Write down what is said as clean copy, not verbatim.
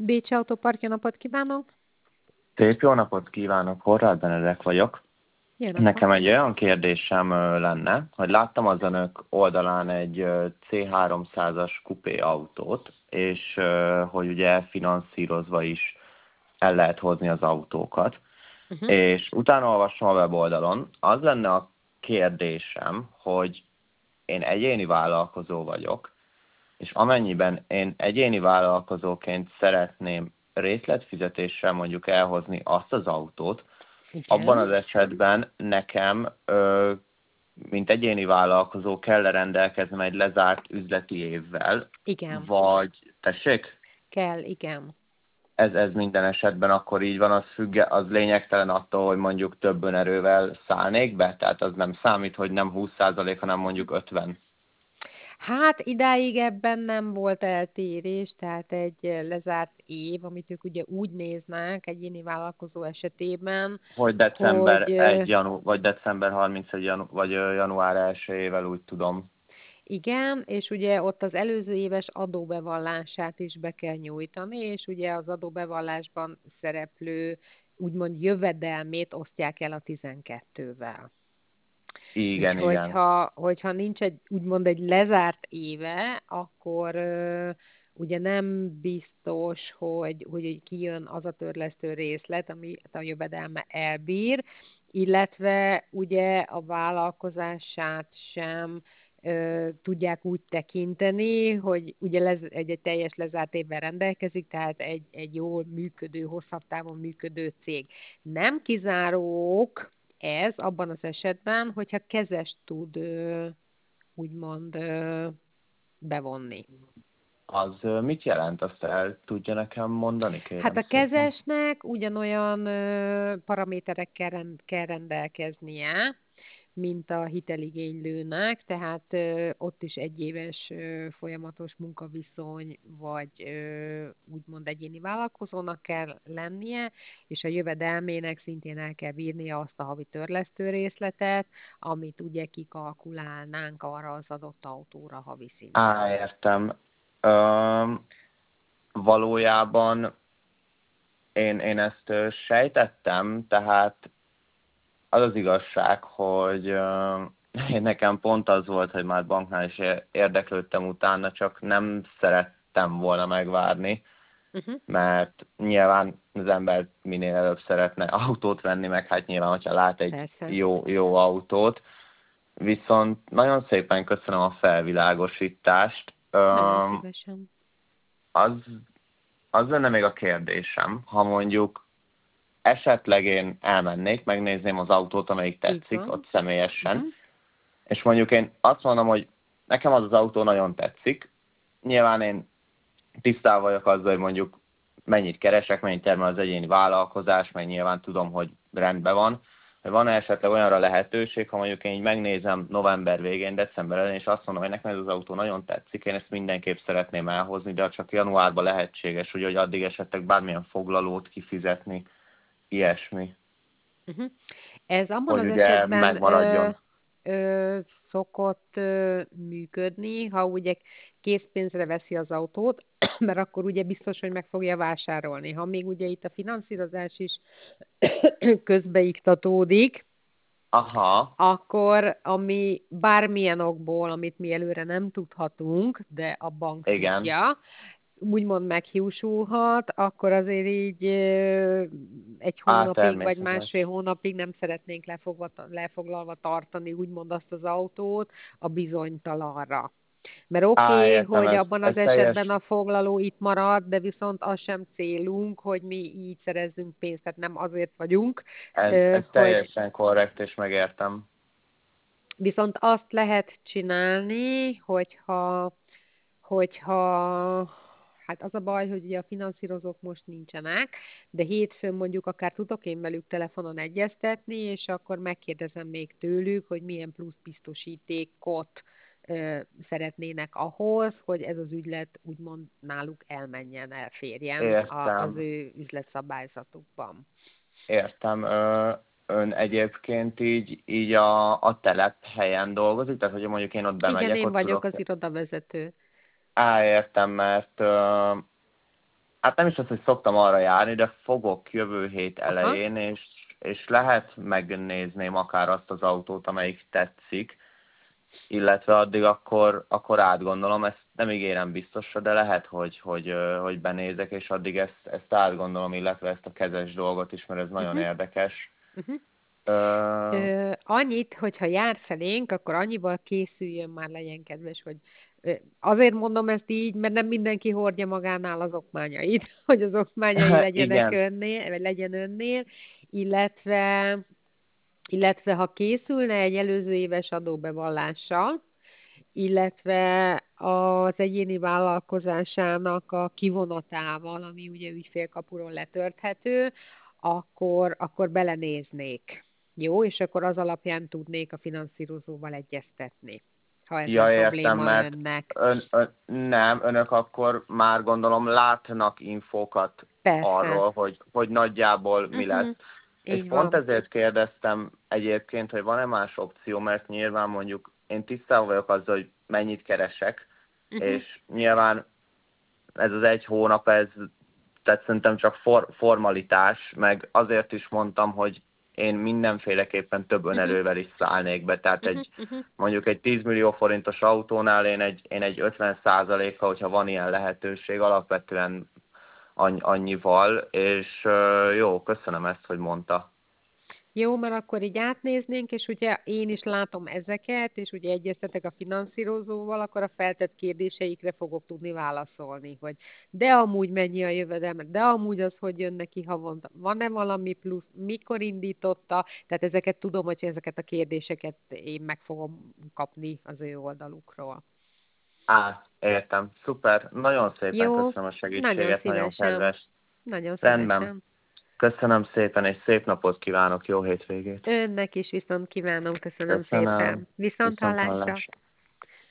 Bécsi Autópark, jó napot kívánok! Szép jó napot kívánok, Horváth Benedek vagyok. Jó napot! Nekem egy olyan kérdésem lenne, hogy láttam az önök oldalán egy C300-as kupé autót, és hogy ugye finanszírozva is el lehet hozni az autókat. És utána olvastam a weboldalon, az lenne a kérdésem, hogy én egyéni vállalkozó vagyok, és amennyiben én egyéni vállalkozóként szeretném részletfizetéssel mondjuk elhozni azt az autót, abban az esetben nekem, mint egyéni vállalkozó kell rendelkeznem egy lezárt üzleti évvel. Igen. Vagy, tessék? Kell, igen. Ez minden esetben akkor így van, az lényegtelen attól, hogy mondjuk több önerővel szállnék be? Tehát az nem számít, hogy nem 20%, hanem mondjuk 50%. Hát idáig ebben nem volt eltérés, tehát egy lezárt év, amit ők ugye úgy néznek egyéni vállalkozó esetében, Hogy december hogy 1, vagy december 31, vagy január 1-ével, úgy tudom. igen, és ugye ott az előző éves adóbevallását is be kell nyújtani, és ugye az adóbevallásban szereplő úgymond jövedelmét osztják el a 12-vel. Igen, Úgyhogy igen. hogyha nincs úgymond egy lezárt éve, akkor ugye nem biztos, hogy kijön az a törlesztő részlet, ami a jövedelme elbír, illetve ugye a vállalkozását sem tudják úgy tekinteni, hogy ugye egy teljes lezárt évvel rendelkezik, tehát egy jól működő, hosszabb távon működő cég. Nem kizárók ez abban az esetben, hogyha kezest tud úgymond bevonni. Az mit jelent? Azt el tudja nekem mondani, kérem Hát a szépen? kezesnek ugyanolyan paraméterekkel kell rendelkeznie, mint a hiteligénylőnek, tehát ott is egyéves folyamatos munkaviszony, vagy úgymond egyéni vállalkozónak kell lennie, és a jövedelmének szintén el kell bírnia azt a havi törlesztő részletet, amit ugye kikalkulálnánk arra az adott autóra havi szinten. Értem. Valójában én ezt sejtettem, tehát az az igazság, hogy én nekem pont az volt, hogy már banknál is érdeklődtem utána, csak nem szerettem volna megvárni, mert nyilván az ember minél előbb szeretne autót venni, meg hát nyilván, hogyha lát egy Persze. jó autót. Viszont nagyon szépen köszönöm a felvilágosítást. Nagyon szívesen. Az lenne még a kérdésem, ha mondjuk esetleg én elmennék, megnézném az autót, amelyik tetszik, ott személyesen, és mondjuk én azt mondom, hogy nekem az az autó nagyon tetszik. Nyilván én tisztában vagyok azzal, hogy mondjuk mennyit keresek, mennyit termel az egyéni vállalkozás, mert nyilván tudom, hogy rendben van. Van-e esetleg olyanra lehetőség, ha mondjuk én így megnézem november végén, december elején, és azt mondom, hogy nekem ez az autó nagyon tetszik, én ezt mindenképp szeretném elhozni, de csak januárban lehetséges, ugye, hogy addig esetleg bármilyen foglalót kifizetni, ilyesmi. Ez abban Hogy az ugye esetben megmaradjon. szokott működni, ha ugye készpénzre veszi az autót, mert akkor ugye biztos, hogy meg fogja vásárolni. Ha még ugye itt a finanszírozás is közbeiktatódik, akkor ami bármilyen okból, amit mi előre nem tudhatunk, de a bank tudja, úgymond meghiúsulhat, akkor azért így egy hónapig, vagy másfél hónapig nem szeretnénk lefoglalva tartani, úgymond azt az autót a bizonytalanra. Mert oké, hogy abban az esetben a foglaló itt marad, de viszont az sem célunk, hogy mi így szerezzünk pénzt, tehát nem azért vagyunk. Ez teljesen korrekt, és megértem. Viszont azt lehet csinálni, hogyha hát az a baj, hogy ugye a finanszírozók most nincsenek, de hétfőn mondjuk akár tudok én velük telefonon egyeztetni, és akkor megkérdezem még tőlük, hogy milyen plusz biztosítékot szeretnének ahhoz, hogy ez az ügylet úgymond náluk elmenjen, elférjen az ő üzletszabályzatukban. Értem. Ön egyébként így a telephelyen dolgozik? Tehát, hogy mondjuk én ott bemegyek, Igen, én ott vagyok tudok... az irodavezető. Értem, mert hát nem is az, hogy szoktam arra járni, de fogok jövő hét Aha. elején, és lehet megnézném akár azt az autót, amelyik tetszik, illetve addig akkor átgondolom, ezt nem ígérem biztosra, de lehet, hogy benézek, és addig ezt átgondolom, illetve ezt a kezes dolgot is, mert ez nagyon Uh-huh. érdekes. Uh-huh. Ö, Annyit, hogyha jár felénk, akkor annyival készüljön már, legyen kedves, hogy azért mondom ezt így, mert nem mindenki hordja magánál az okmányait, hogy az okmányai legyenek igen, önnél, vagy legyen önnél, illetve, illetve ha készülne egy előző éves adóbevallással, illetve az egyéni vállalkozásának a kivonatával, ami ugye ügyfélkapuról letörthető, akkor belenéznék. Jó, és akkor az alapján tudnék a finanszírozóval egyeztetni, ha ez nem ja, értem, probléma mert önnek. nem, önök akkor már gondolom látnak infókat Persze. arról, hogy nagyjából mi lesz. Uh-huh. És Így pont van. ezért kérdeztem egyébként, hogy van-e más opció, mert nyilván mondjuk én tisztában vagyok azzal, hogy mennyit keresek, Uh-huh. és nyilván ez az egy hónap, tehát szerintem csak formalitás, meg azért is mondtam, hogy én mindenféleképpen több Uh-huh. önerővel is szállnék be, tehát Uh-huh. Uh-huh. mondjuk egy 10 millió forintos autónál én egy 50%-kal, hogyha van ilyen lehetőség, alapvetően annyival, és jó, köszönöm ezt, hogy mondta. Jó, mert akkor így átnéznénk, és ugye én is látom ezeket, és ugye egyeztetek a finanszírozóval, akkor a feltett kérdéseikre fogok tudni válaszolni, hogy de amúgy mennyi a jövedelme, de amúgy az, hogy jön neki havonta, van-e valami plusz, mikor indította, tehát ezeket tudom, hogy ezeket a kérdéseket én meg fogom kapni az ő oldalukról. Értem. Szuper. Nagyon szépen Jó, köszönöm a nagyon segítséget, nagyon szívesen, kedves. nagyon Rendben. szívesen. Köszönöm szépen, és szép napot kívánok, jó hétvégét. Önnek is viszont kívánom, köszönöm Köszönöm. szépen. Viszont Viszont hallásra! hallásra.